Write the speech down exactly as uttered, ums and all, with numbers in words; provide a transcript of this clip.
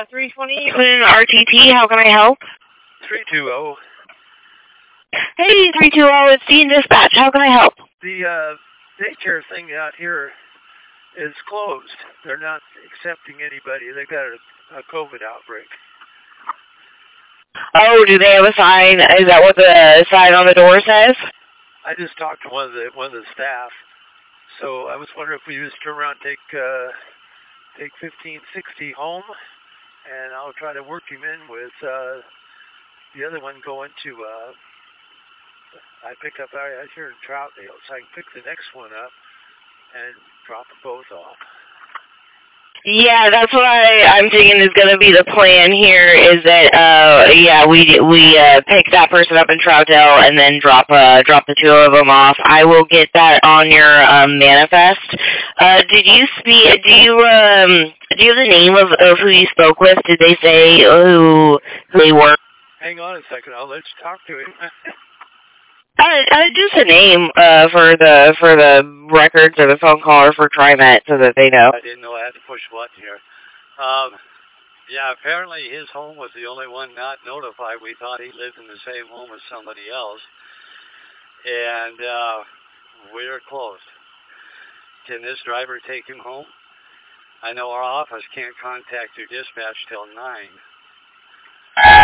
uh, three twenty R T T. How can I help? three two zero. Hey, three two zero, it's Dean Dispatch. How can I help? The uh, daycare thing out here is closed. They're not accepting anybody. They got a, a COVID outbreak. Oh, do they have a sign? Is that what the sign on the door says? I just talked to one of the one of the staff. So I was wondering if we just turn around and take uh, take fifteen sixty home, and I'll try to work him in with uh, the other one going to. Uh, I pick up out here in Troutdale, so I can pick the next one up and drop them both off. Yeah, that's what I, I'm thinking is going to be the plan here. Is that uh, yeah, we we uh, pick that person up in Troutdale and then drop uh drop the two of them off. I will get that on your um, manifest. Uh, did you speak? Do you um do you have the name of, of who you spoke with? Did they say who who they were? Hang on a second, I'll let you talk to him. Uh, uh, just a name uh, for the for the records or the phone call or for TriMet so that they know. I didn't know I had to push a button here. Um, yeah, apparently his home was the only one not notified. We thought he lived in the same home as somebody else. And uh, we're closed. Can this driver take him home? I know our office can't contact your dispatch till nine.